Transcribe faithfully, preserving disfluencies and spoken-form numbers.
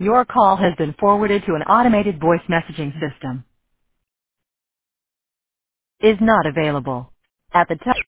Your call has been forwarded to an automated voice messaging system. Is not available. At the time.